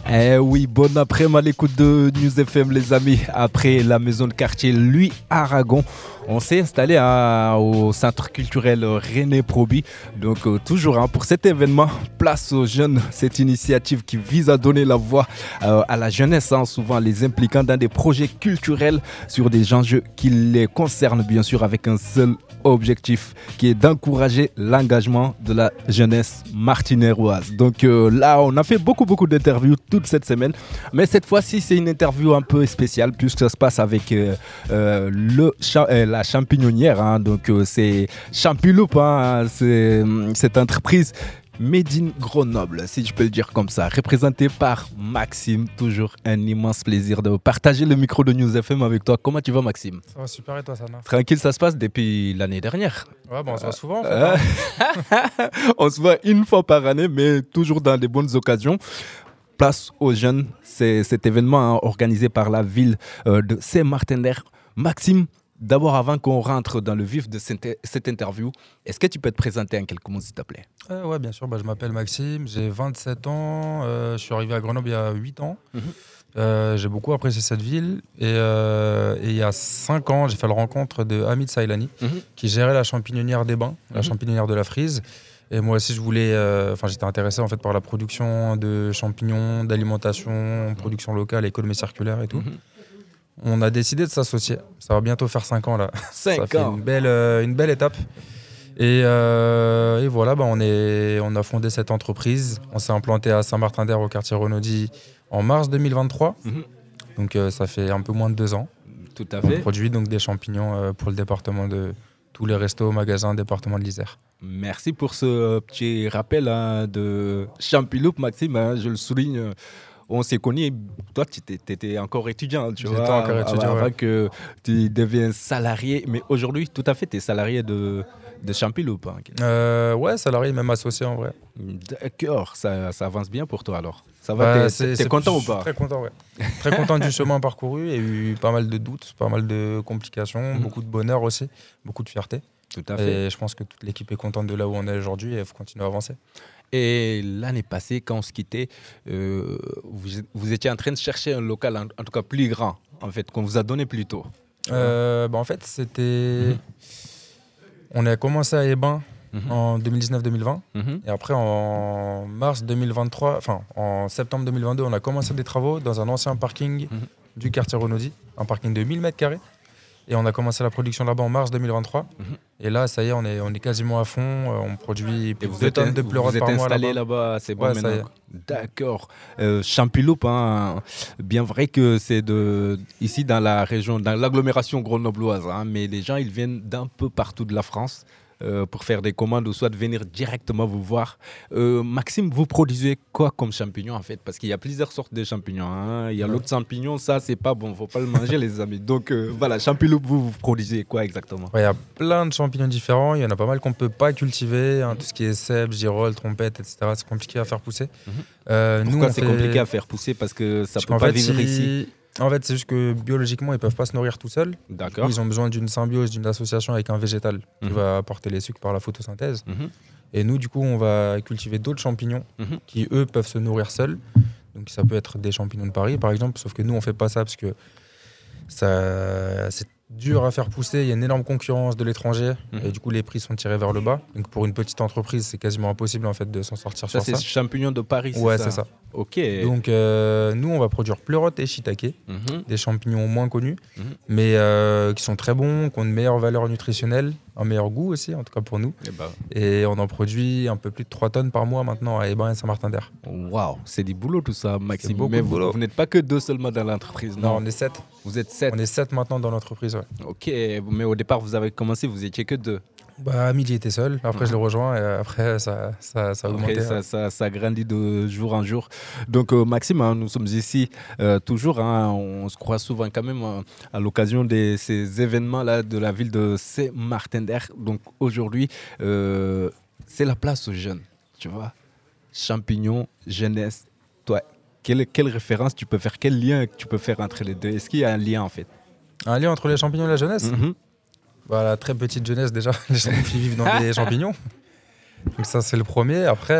Eh oui, bon après-midi à l'écoute de News FM les amis. Après la maison de quartier Louis Aragon, on s'est installé au centre culturel René Proby. Donc toujours pour cet événement, place aux jeunes, cette initiative qui vise à donner la voix à la jeunesse, souvent les impliquant dans des projets culturels sur des enjeux qui les concernent bien sûr avec un seul objectif qui est d'encourager l'engagement de la jeunesse martiniéroise. Donc là, on a fait beaucoup d'interviews toute cette semaine, mais cette fois-ci, c'est une interview un peu spéciale puisque ça se passe avec la champignonnière. Donc c'est Champiloup, c'est cette entreprise Made in Grenoble, si je peux le dire comme ça, représenté par Maxime. Toujours un immense plaisir de partager le micro de News FM avec toi. Comment tu vas, Maxime? Ça va super, et toi, Sana? Tranquille, ça se passe depuis l'année dernière. Ouais, on se voit souvent en fait. On se voit une fois par année, mais toujours dans des bonnes occasions. Place aux jeunes, c'est cet événement organisé par la ville de Saint-Martin-d'Air. Maxime, d'abord, avant qu'on rentre dans le vif de cette interview, est-ce que tu peux te présenter en quelques mots, s'il te plaît? Ouais, bien sûr. Je m'appelle Maxime, j'ai 27 ans. Je suis arrivé à Grenoble il y a 8 ans. J'ai beaucoup apprécié cette ville. Et il y a 5 ans, j'ai fait la rencontre de Hamid Sailani, qui gérait la champignonnière des Bains, la champignonnière de la Frise. Et moi aussi, j'étais intéressé en fait par la production de champignons, d'alimentation, production locale, économie circulaire et tout. On a décidé de s'associer. Ça va bientôt faire 5 ans là. 5 ans. Fait une belle étape. Et voilà, on a fondé cette entreprise. On s'est implanté à Saint-Martin-d'Air au quartier Renaudie en mars 2023. Donc ça fait un peu moins de 2 ans. Tout à fait. On produit donc des champignons pour le département de tous les restos, magasins, département de l'Isère. Merci pour ce petit rappel de Champiloup, Maxime. Je le souligne. On s'est connus, toi tu étais encore étudiant, tu vois, encore étudiant, avant que tu deviennes salarié, mais aujourd'hui tout à fait tu es salarié de Champiloup. Ouais, salarié, même associé en vrai. D'accord, ça avance bien pour toi alors. Ça va, t'es content ou pas? Très content, ouais. Très content du chemin parcouru. Il y a eu pas mal de doutes, pas mal de complications, beaucoup de bonheur aussi, beaucoup de fierté. Tout à fait. Et je pense que toute l'équipe est contente de là où on est aujourd'hui et il faut continuer à avancer. Et l'année passée, quand on se quittait, vous étiez en train de chercher un local, en tout cas plus grand, en fait, qu'on vous a donné plus tôt. En fait, c'était... On a commencé à Hébin en 2019-2020. Et après, en mars 2023, enfin, en septembre 2022, on a commencé des travaux dans un ancien parking du quartier Renaudie, un parking de 1000 m². Et on a commencé la production là-bas en mars 2023. Et là, ça y est, on est quasiment à fond. On produit plus de 2 tonnes de pleurotes par mois. Vous êtes installé là-bas, c'est bon ça maintenant. D'accord. Champiloup, bien vrai que c'est ici dans la région, dans l'agglomération grenobloise, mais les gens, ils viennent d'un peu partout de la France pour faire des commandes ou soit de venir directement vous voir. Maxime, vous produisez quoi comme champignon en fait? Parce qu'il y a plusieurs sortes de champignons. Il y a l'autre champignon, ça c'est pas bon, faut pas le manger les amis. Donc voilà, Champiloup, vous produisez quoi exactement? Il y a plein de champignons différents, il y en a pas mal qu'on peut pas cultiver, tout ce qui est cèpe, girolles, trompettes, etc. C'est compliqué à faire pousser. Pourquoi c'est compliqué à faire pousser? Parce que ça peut pas vivre ici. En fait, c'est juste que biologiquement, ils ne peuvent pas se nourrir tout seuls. D'accord. Ils ont besoin d'une symbiose, d'une association avec un végétal qui va apporter les sucres par la photosynthèse. Et nous, du coup, on va cultiver d'autres champignons qui, eux, peuvent se nourrir seuls. Donc, ça peut être des champignons de Paris, par exemple. Sauf que nous, on ne fait pas ça parce que c'est dur à faire pousser. Il y a une énorme concurrence de l'étranger. Et du coup, les prix sont tirés vers le bas. Donc, pour une petite entreprise, c'est quasiment impossible en fait, de s'en sortir sur ça. C'est champignons de Paris, ouais, c'est ça. Ok. Donc, nous, on va produire pleurotes et shiitake, des champignons moins connus, mais qui sont très bons, qui ont une meilleure valeur nutritionnelle, un meilleur goût aussi, en tout cas pour nous. Et on en produit un peu plus de 3 tonnes par mois maintenant à Hébin et Saint-Martin-d'Air. Waouh, c'est du boulot tout ça, Maxime. Mais vous n'êtes pas que 2 seulement dans l'entreprise, non? Non, on est 7. Vous êtes 7? On est 7 maintenant dans l'entreprise, ouais. Ok, mais au départ, vous avez commencé, vous étiez que 2? Hamid était seul, après je le rejoins et après ça a augmenté. Ça grandit de jour en jour. Donc Maxime, nous sommes ici toujours, on se croise souvent quand même à l'occasion de ces événements-là de la ville de Saint-Martin-d'Air. Donc aujourd'hui, c'est la place aux jeunes, tu vois. Champignons, jeunesse, toi, quelle référence tu peux faire, quel lien tu peux faire entre les deux? Est-ce qu'il y a un lien en fait? Un lien entre les champignons et la jeunesse? Voilà, très petite jeunesse déjà, les gens qui vivent dans des champignons. Donc ça, c'est le premier. Après,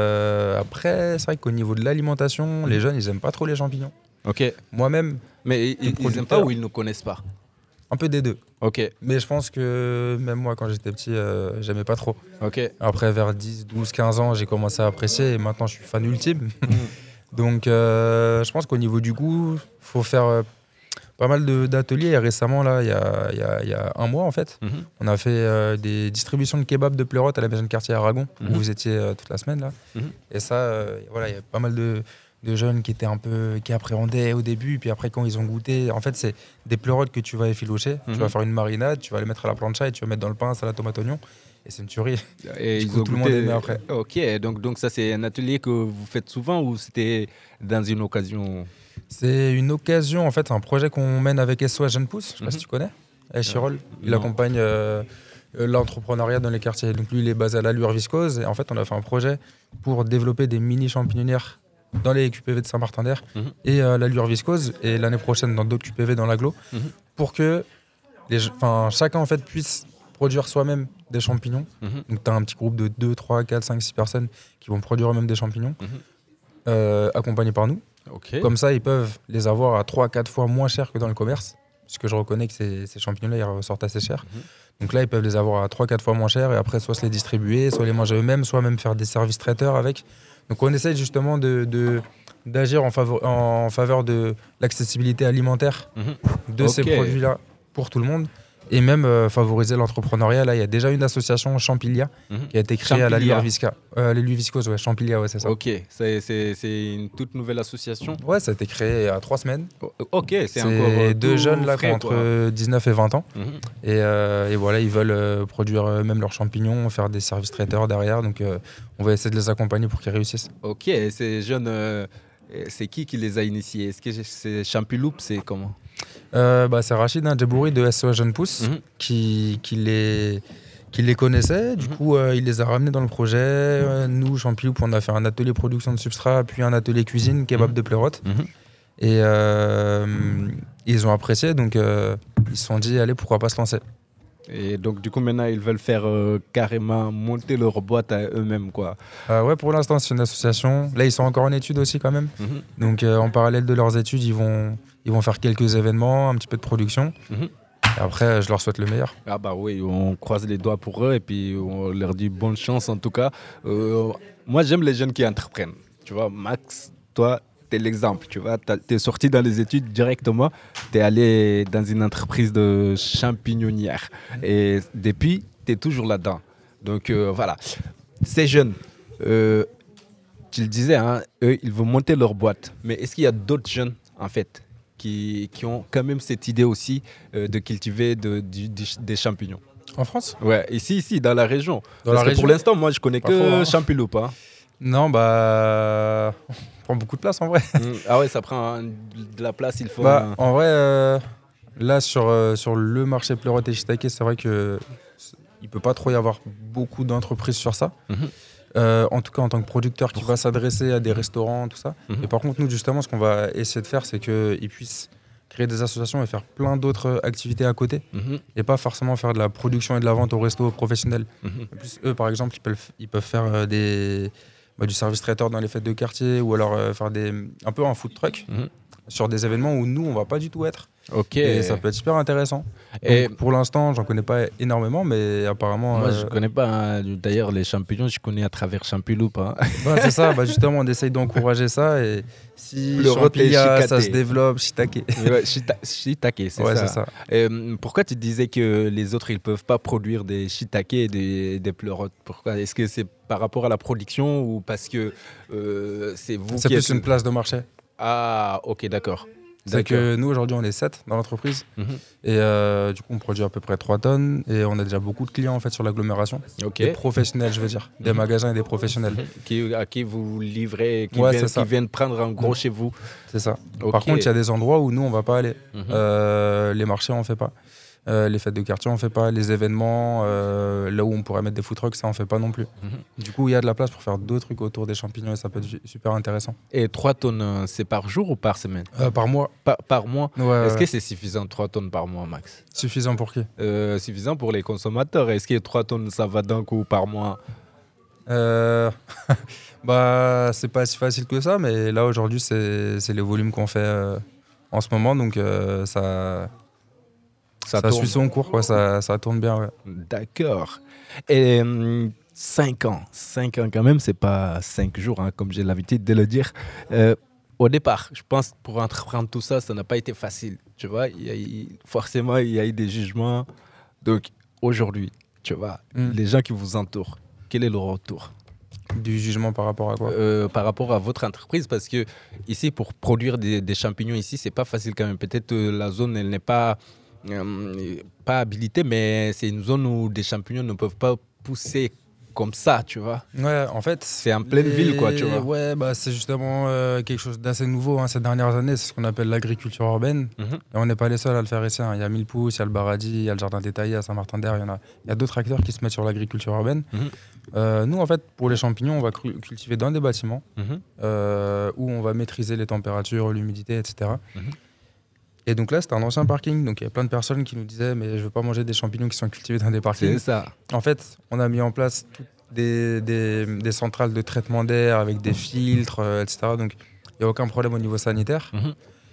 c'est vrai qu'au niveau de l'alimentation, les jeunes, ils aiment pas trop les champignons. Ok. Moi-même, Mais ils n'aiment pas ou ils ne connaissent pas? un peu des deux. Ok. Mais je pense que même moi, quand j'étais petit, j'aimais pas trop. Ok. Après, vers 10, 12, 15 ans, j'ai commencé à apprécier et maintenant, je suis fan ultime. Donc, je pense qu'au niveau du goût, faut faire pas mal d'ateliers. Et récemment, là, il y a un mois, en fait, on a fait des distributions de kebab de pleurotes à la maison de quartier Aragon, où vous étiez toute la semaine, là. Et ça, voilà, il y a pas mal de jeunes qui étaient qui appréhendaient au début, puis après, quand ils ont goûté, en fait, c'est des pleurotes que tu vas effilocher, tu vas faire une marinade, tu vas les mettre à la plancha et tu vas mettre dans le pain, salade, tomate, oignon. Et c'est une tuerie. Et Du coup, tout le monde aimait après. Ok, donc ça c'est un atelier que vous faites souvent ou c'était dans une occasion? C'est une occasion, en fait, c'est un projet qu'on mène avec SOS Jeune Pousse, je sais pas si tu connais, Chirol. Il Non. accompagne l'entrepreneuriat dans les quartiers. Donc lui, il est basé à la Lure Viscose. Et en fait, on a fait un projet pour développer des mini champignonnières dans les QPV de Saint-Martin-d'Air et la Lure Viscose. Et l'année prochaine, dans d'autres QPV dans l'agglo, pour que chacun en fait, puisse produire soi-même des champignons. Donc tu as un petit groupe de 2, 3, 4, 5, 6 personnes qui vont produire eux-mêmes des champignons, accompagnés par nous. Ok. Comme ça, ils peuvent les avoir à 3-4 fois moins cher que dans le commerce, puisque je reconnais que ces champignons-là, ils ressortent assez cher. Donc là, ils peuvent les avoir à 3-4 fois moins cher et après, soit se les distribuer, soit les manger eux-mêmes, soit même faire des services traiteurs avec. Donc on essaie justement d'agir en faveur de l'accessibilité alimentaire de ces produits-là pour tout le monde. Et même favoriser l'entrepreneuriat. Là, il y a déjà une association Champilia qui a été créée à la Lure Viscose, ouais, Champilia, ouais, c'est ça. Ok, c'est une toute nouvelle association. Ouais, ça a été créé il y a 3 semaines. Ok, c'est encore deux tout jeunes là qui frais, ont entre 19 et 20 ans. Et voilà, ils veulent produire eux-mêmes leurs champignons, faire des services traiteurs derrière. Donc on va essayer de les accompagner pour qu'ils réussissent. Ok, et ces jeunes, c'est qui les a initiés? Est-ce que c'est Champiloup, c'est comment? C'est Rachid Djebouri de SOS Jeune Pousse qui les connaissait. Du coup, il les a ramenés dans le projet. Nous, Champiloup, on a fait un atelier production de substrat, puis un atelier cuisine, kebab de pleurote. Et ils ont apprécié, donc ils se sont dit, allez, pourquoi pas se lancer. Et donc, du coup, maintenant, ils veulent faire carrément monter leur boîte à eux-mêmes, quoi. Ouais, pour l'instant, c'est une association. Là, ils sont encore en études aussi, quand même. Donc, en parallèle de leurs études, ils vont faire quelques événements, un petit peu de production. Et après, je leur souhaite le meilleur. Ah bah oui, on croise les doigts pour eux et puis on leur dit bonne chance, en tout cas. Moi, j'aime les jeunes qui entreprennent. Tu vois, Max, toi, t'es l'exemple. Tu vois, t'es sorti dans les études directement. T'es allé dans une entreprise de champignonnière. Et depuis, t'es toujours là-dedans. Donc, voilà. Ces jeunes, tu le disais, hein, eux, ils vont monter leur boîte. Mais est-ce qu'il y a d'autres jeunes, en fait, qui ont quand même cette idée aussi de cultiver des champignons? En France? Ouais, ici, dans la région. Dans la région. Pour l'instant, moi, je connais Pas que faux, hein. Champiloup. Hein. Non, on prend beaucoup de place en vrai. Ah ouais, ça prend de la place, il faut... En vrai, là, sur le marché pleurote et shiitake, c'est vrai qu'il ne peut pas trop y avoir beaucoup d'entreprises sur ça. En tout cas, en tant que producteur qui va s'adresser à des restaurants, tout ça. Et par contre, nous, justement, ce qu'on va essayer de faire, c'est qu'ils puissent créer des associations et faire plein d'autres activités à côté. Et pas forcément faire de la production et de la vente au resto professionnel. En plus, eux, par exemple, ils peuvent faire du service traiteur dans les fêtes de quartier ou alors faire un peu un food truck sur des événements où nous, on va pas du tout être. Ok. Et ça peut être super intéressant. Et donc, pour l'instant, j'en connais pas énormément, mais apparemment... moi, je connais pas. Hein. D'ailleurs, les champignons, je connais à travers Champiloup. Hein. C'est ça. Justement, on essaye d'encourager ça. Et si Le Champilia, ça se développe, shiitake. Ouais, shiitake, c'est Ouais, ça. c'est ça. Pourquoi tu disais que les autres, ils peuvent pas produire des shiitake et des pleurotes? Pourquoi? Est-ce que c'est par rapport à la production ou parce que c'est vous C'est qui plus êtes... une place de marché. Ah, ok, d'accord. C'est que nous, aujourd'hui, on est 7 dans l'entreprise. Et du coup, on produit à peu près 3 tonnes. Et on a déjà beaucoup de clients en fait, sur l'agglomération. Ok. Des professionnels, je veux dire. Des magasins et des professionnels. À qui vous livrez, qui viennent prendre en gros chez vous. C'est ça. Okay. Par contre, il y a des endroits où nous, on ne va pas aller. Les marchés, on ne fait pas. Les fêtes de quartier, on ne fait pas. Les événements, là où on pourrait mettre des food trucks, ça, on ne fait pas non plus. Du coup, il y a de la place pour faire d'autres trucs autour des champignons et ça peut être super intéressant. Et 3 tonnes, c'est par jour ou par semaine? Par mois. Par mois. Ouais, Est-ce que c'est suffisant, 3 tonnes par mois, Max? Suffisant pour qui? Suffisant pour les consommateurs. Est-ce que 3 tonnes, ça va d'un coup par mois? Euh, Bah, c'est pas si facile que ça, mais là aujourd'hui, c'est les volumes qu'on fait en ce moment, donc Ça ça tourne. suit son cours, quoi, ça tourne bien. Ouais. D'accord. Et 5 ans. 5 ans quand même, c'est pas 5 jours, hein, comme j'ai l'habitude de le dire. Euh, Au départ, je pense pour entreprendre tout ça, ça n'a pas été facile. Tu vois, forcément, il y a eu des jugements. Donc aujourd'hui, tu vois, Mm. les gens qui vous entourent, quel est le retour Du jugement par rapport à quoi? par rapport à votre entreprise? Parce que ici, pour produire des champignons ici, c'est pas facile quand même. Peut-être la zone, elle n'est pas habilitée, mais c'est une zone où des champignons ne peuvent pas pousser comme ça, tu vois. Ouais, en fait, C'est en pleine ville, quoi, tu vois. Ouais, bah, c'est justement quelque chose d'assez nouveau ces dernières années. C'est ce qu'on appelle l'agriculture urbaine. Mhm. Et on n'est pas les seuls à le faire ici. Il y a Mille-Pouces, il y a le Baradi, il y a le Jardin détaillé à Saint-Martin-d'Air. Il y a d'autres acteurs qui se mettent sur l'agriculture urbaine. Mhm. Nous, en fait, pour les champignons, on va cultiver dans des bâtiments Mhm. où on va maîtriser les températures, l'humidité, etc. Mhm. Et donc là, c'était un ancien parking. Donc il y a plein de personnes qui nous disaient, mais je veux pas manger des champignons qui sont cultivés dans des parkings. C'est ça. En fait, on a mis en place des centrales de traitement d'air avec des filtres, etc. Donc, il n'y a aucun problème au niveau sanitaire. Mhm.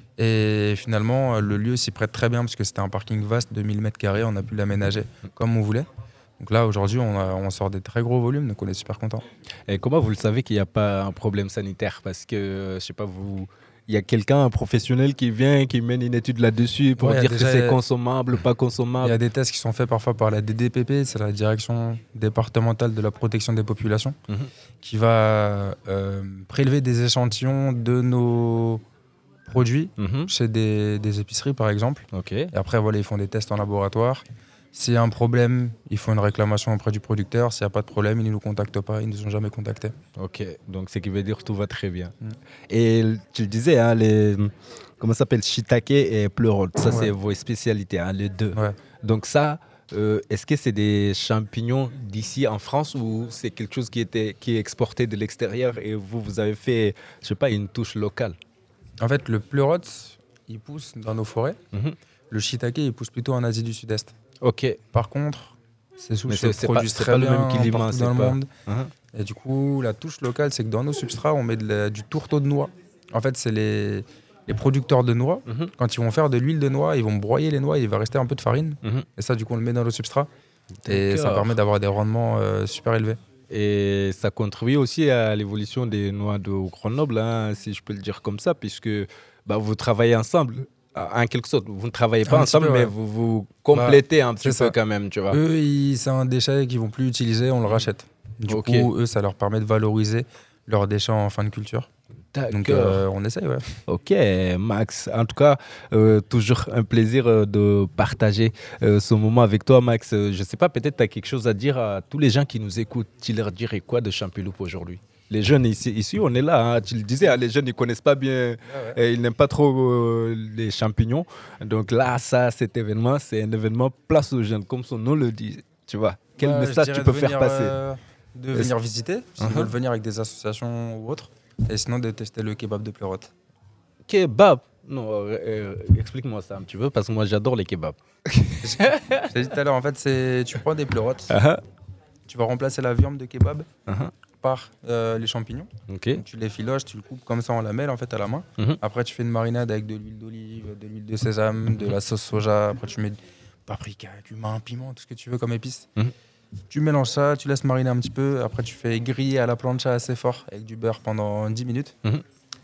Et finalement, le lieu s'y prête très bien parce que c'était un parking vaste de 1000 mètres carrés. On a pu l'aménager comme on voulait. Donc là, aujourd'hui, on sort des très gros volumes, donc on est super content. Et comment vous le savez qu'il n'y a pas un problème sanitaire? Parce que, je sais pas, il y a quelqu'un, un professionnel qui vient, qui mène une étude là-dessus pour Ouais, dire déjà, que c'est consommable, pas Il y consommable. a des tests qui sont faits parfois par la DDPP, c'est la Direction départementale de la protection des populations, Mhm. qui va prélever des échantillons de nos produits Mhm. chez des épiceries, par exemple. Ok. Et après, voilà, ils font des tests en laboratoire. S'il y a un problème, ils font une réclamation auprès du producteur. S'il n'y a pas de problème, ils ne nous contactent pas. Ils ne nous ont jamais contactés. Ok, donc ce qui veut dire que tout va très bien. Mm. Et tu le disais, hein, comment ça s'appelle, shiitake et pleurote, ça c'est Ouais. vos spécialités, hein, les deux. Ouais. Donc ça, est-ce que c'est des champignons d'ici en France ou c'est quelque chose qui est exporté de l'extérieur et vous avez fait, je sais pas, une touche locale? En fait, le pleurote, il pousse dans nos forêts. Mhm. Le shiitake, il pousse plutôt en Asie du Sud-Est. Ok. Par contre, ces souches Mais se c'est produisent pas très le même bien climat, partout c'est dans le pas- monde. Mhm. Et du coup, la touche locale, c'est que dans nos substrats, on met du tourteau de noix. En fait, c'est les producteurs de noix. Mhm. Quand ils vont faire de l'huile de noix, ils vont broyer les noix, il va rester un peu de farine. Mhm. Et ça, du coup, on le met dans le substrat. Et ça D'accord. permet d'avoir des rendements super élevés. Et ça contribue aussi à l'évolution des noix de Grenoble, hein, si je peux le dire comme ça, puisque bah, vous travaillez ensemble. En quelque sorte, vous ne travaillez pas Un petit ensemble, peu, mais ouais. vous vous complétez un petit c'est peu ça. quand même, tu vois. Eux, c'est un déchet qu'ils vont plus utiliser, on le rachète. Du Ok. coup, eux, ça leur permet de valoriser leurs déchets en fin de culture. Donc, D'accord. on essaye, ouais. Ok, Max. En tout cas, toujours un plaisir de partager ce moment avec toi, Max. Je ne sais pas, peut-être tu as quelque chose à dire à tous les gens qui nous écoutent. Tu leur dirais quoi de Champiloup aujourd'hui? Les jeunes ici, on est là. Hein. Tu le disais, hein, les jeunes, ils ne connaissent pas bien, ils n'aiment pas trop les champignons. Donc là, cet événement, c'est un événement place aux jeunes, comme son nom le dit. Tu vois, quel Ouais, je message dirais tu peux de faire venir, passer? de venir visiter, s'ils Uh-huh. veulent venir avec des associations ou autres. Et sinon, de tester le kebab de pleurote. Kebab. Non, explique-moi ça un petit peu, parce que moi, j'adore les kebabs. Je t'ai dit tout à l'heure, en fait, tu prends des pleurotes, Ah, tu vas remplacer la viande de kebab ah, par les champignons. ok. Donc, tu les filoches, tu le coupes comme ça en lamelles en fait à la main. Mhm. Après, tu fais une marinade avec de l'huile d'olive, de l'huile de sésame, de la sauce soja. Après, tu mets du paprika, cumin, piment, tout ce que tu veux comme épices. Mhm. Tu mélanges ça, tu laisses mariner un petit peu. Après, tu fais griller à la plancha assez fort avec du beurre pendant 10 minutes. Mhm.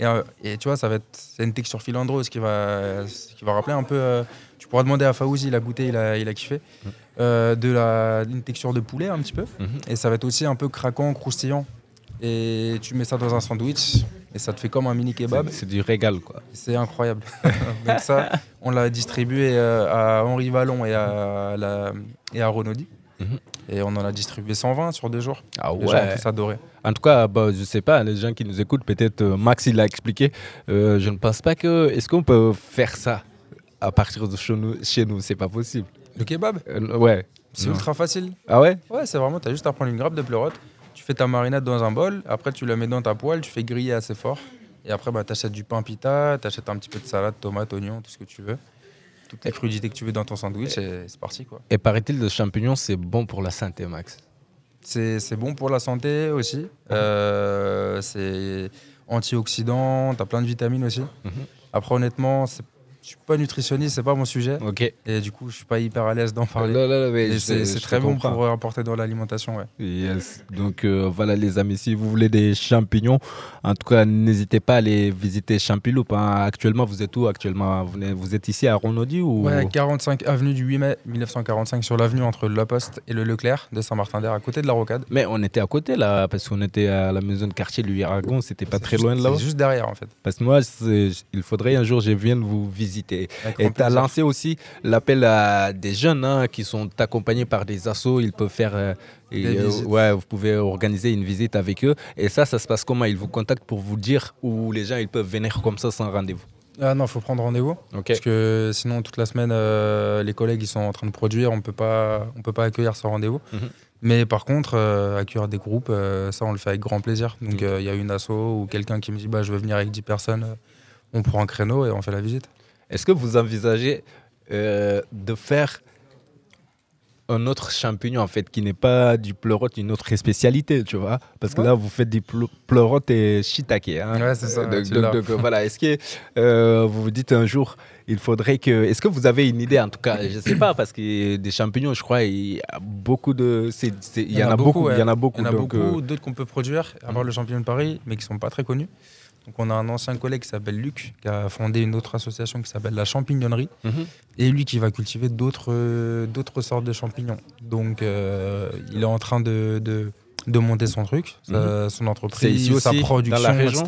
Et tu vois, c'est une texture filandreuse qui va rappeler un peu. Tu pourras demander à Faouzi, il a goûté, il a kiffé. Une texture de poulet un petit peu. Mhm. Et ça va être aussi un peu craquant, croustillant. Et tu mets ça dans un sandwich et ça te fait comme un mini kebab. C'est du régal, quoi. C'est incroyable. Donc ça, on l'a distribué à Henri Vallon et à Renaudi. Mhm. Et on en a distribué 120 sur 2 jours. Ah Les gens ont ouais. tous adoré. En tout cas, bah, je sais pas, les gens qui nous écoutent, peut-être Max, il l'a expliqué. Je ne pense pas que. Est-ce qu'on peut faire ça à partir de chez nous? C'est pas possible. Le kebab, Ouais. c'est Non. ultra facile. Ah ouais? Ouais, c'est vraiment, t'as juste à prendre une grappe de pleurote, tu fais ta marinade dans un bol, après tu la mets dans ta poêle, tu fais griller assez fort. Et après, bah, t'achètes du pain pita, t'achètes un petit peu de salade, tomate, oignon, tout ce que tu veux. Toutes les crudités que tu veux dans ton sandwich et c'est parti quoi. Et paraît-il, le champignon, c'est bon pour la santé, Max. c'est bon pour la santé aussi. C'est antioxydant, t'as plein de vitamines aussi. Après, honnêtement, je suis pas nutritionniste, c'est pas mon sujet. Ok. Et du coup, je suis pas hyper à l'aise d'en parler. Mais c'est très bon pour apporter dans l'alimentation. Ouais. Yes. Donc voilà les amis, si vous voulez des champignons, en tout cas n'hésitez pas à aller visiter Champiloup. Hein. Actuellement, vous êtes où actuellement? Vous êtes ici à Ronaudy ou... Ouais, 45 avenue du 8 mai 1945 sur l'avenue entre La Poste et le Leclerc de Saint-Martin-d'Air, à côté de la Rocade. Mais on était à côté là, parce qu'on était à la maison de quartier Louis Aragon, c'était pas très loin de là. C'est juste derrière en fait. Parce que moi, il faudrait un jour je vienne vous visiter. Et tu as lancé aussi l'appel à des jeunes qui sont accompagnés par des assos. Ils peuvent faire, vous pouvez organiser une visite avec eux. Et ça se passe comment? Ils vous contactent pour vous dire où les gens ils peuvent venir comme ça sans rendez-vous? Ah non, il faut prendre rendez-vous. Okay. Parce que sinon, toute la semaine, les collègues ils sont en train de produire. On peut pas accueillir sans rendez-vous. Mais par contre, accueillir des groupes, ça on le fait avec grand plaisir. Donc il y a une asso ou quelqu'un qui me dit je veux venir avec 10 personnes. On prend un créneau et on fait la visite. Est-ce que vous envisagez de faire un autre champignon en fait qui n'est pas du pleurote, une autre spécialité, tu vois? Parce que là, vous faites du pleurote et shiitake. Hein? Ouais, c'est ça. Donc voilà, est-ce que vous vous dites un jour, il faudrait que... Est-ce que vous avez une idée en tout cas? Je ne sais pas, parce que des champignons, je crois, il y a beaucoup de... Il y en a beaucoup. Il y en a beaucoup. D'autres qu'on peut produire, à part le champignon de Paris, mais qui ne sont pas très connus. Donc on a un ancien collègue qui s'appelle Luc, qui a fondé une autre association qui s'appelle la Champignonnerie, et lui qui va cultiver d'autres sortes de champignons. Donc il est en train de monter son truc, son entreprise, sa production, dans la région,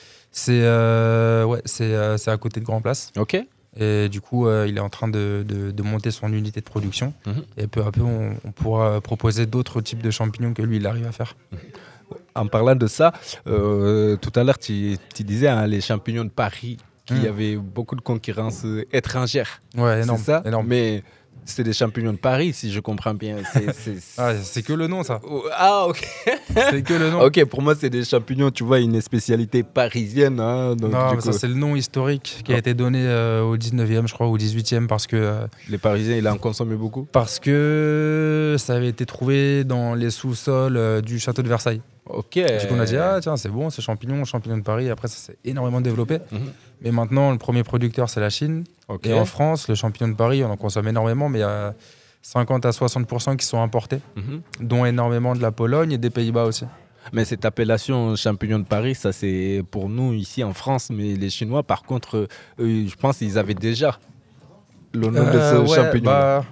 etc. C'est à côté de Grand Place. Ok. Et du coup, il est en train de monter son unité de production. Et peu à peu, on pourra proposer d'autres types de champignons que lui, il arrive à faire. En parlant de ça, tout à l'heure, tu disais les champignons de Paris, qu'il y avait beaucoup de concurrence étrangère. Ouais, énorme. C'est ça, énorme. Mais c'est des champignons de Paris, si je comprends bien. C'est que le nom, ça. Ah, ok. C'est que le nom. Ok, pour moi, c'est des champignons, tu vois, une spécialité parisienne. Hein, donc, non, mais ça, c'est le nom historique qui a été donné au 19e, je crois, ou au 18e, parce que... les Parisiens, ils en consommaient beaucoup? Parce que ça avait été trouvé dans les sous-sols du château de Versailles. Ok. Du coup, on a dit, tiens, c'est bon, c'est champignon de Paris. Après, ça s'est énormément développé. Mais maintenant, le premier producteur, c'est la Chine. Okay. Et en France, le champignon de Paris, on en consomme énormément, mais il y a 50 à 60% qui sont importés, dont énormément de la Pologne et des Pays-Bas aussi. Mais cette appellation champignon de Paris, ça c'est pour nous ici en France. Mais les Chinois, par contre, je pense qu'ils avaient déjà le nom de ce champignon.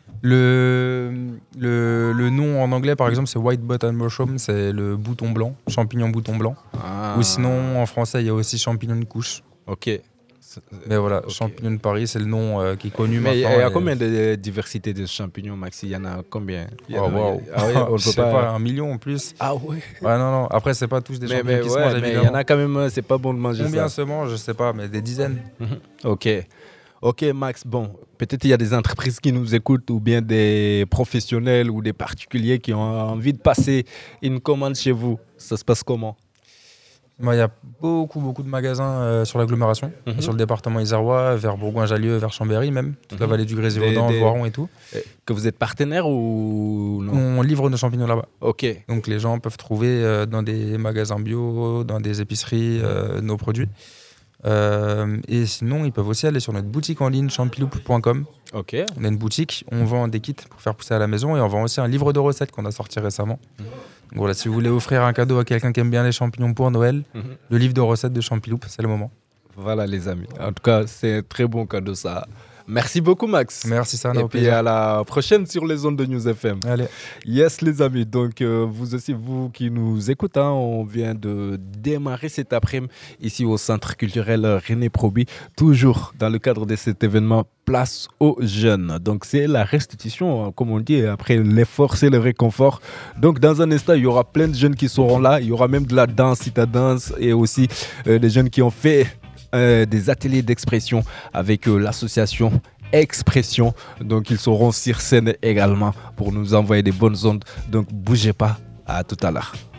Le nom en anglais, par exemple, c'est white button mushroom, c'est le bouton blanc, champignon bouton blanc. Ou sinon, en français, il y a aussi champignon de couche. Ok. Mais voilà, champignon de Paris, c'est le nom qui est connu maintenant. Mais il y a combien de diversités de champignons, Maxi? Il y en a combien? On ne peut pas 1 million en plus. Ah ouais. Ouais, non. Après, c'est pas tous des champignons qui se mangent, mais il y en a quand même, c'est pas bon de manger combien ça. Combien se mange, je sais pas, mais des dizaines. Ok, Max, bon, peut-être il y a des entreprises qui nous écoutent ou bien des professionnels ou des particuliers qui ont envie de passer une commande chez vous. Ça se passe comment? Il y a beaucoup de magasins sur l'agglomération, sur le département Isérois, vers Bourgoin-Jallieu, vers Chambéry même, toute la vallée du Grésivaudan, Voiron et tout. Que vous êtes partenaire ou non? On livre nos champignons là-bas. Ok. Donc les gens peuvent trouver dans des magasins bio, dans des épiceries, nos produits. Et sinon, ils peuvent aussi aller sur notre boutique en ligne champiloup.com. Ok. On a une boutique, on vend des kits pour faire pousser à la maison et on vend aussi un livre de recettes qu'on a sorti récemment. Donc voilà, si vous voulez offrir un cadeau à quelqu'un qui aime bien les champignons pour Noël, le livre de recettes de Champiloup, c'est le moment. Voilà les amis. En tout cas, c'est un très bon cadeau ça. Merci beaucoup Max. Merci Sana. Et puis à la prochaine sur les ondes de News FM. Allez. Yes les amis, donc vous aussi, vous qui nous écoutez, on vient de démarrer cet après-midi ici au Centre culturel René Proby, toujours dans le cadre de cet événement Place aux jeunes. Donc c'est la restitution, comme on dit, après l'effort c'est le réconfort. Donc dans un instant, il y aura plein de jeunes qui seront là, il y aura même de la danse, cita-danse et aussi des jeunes qui ont fait des ateliers d'expression avec l'association Expression. Donc ils seront sur scène également pour nous envoyer des bonnes ondes. Donc bougez pas, à tout à l'heure.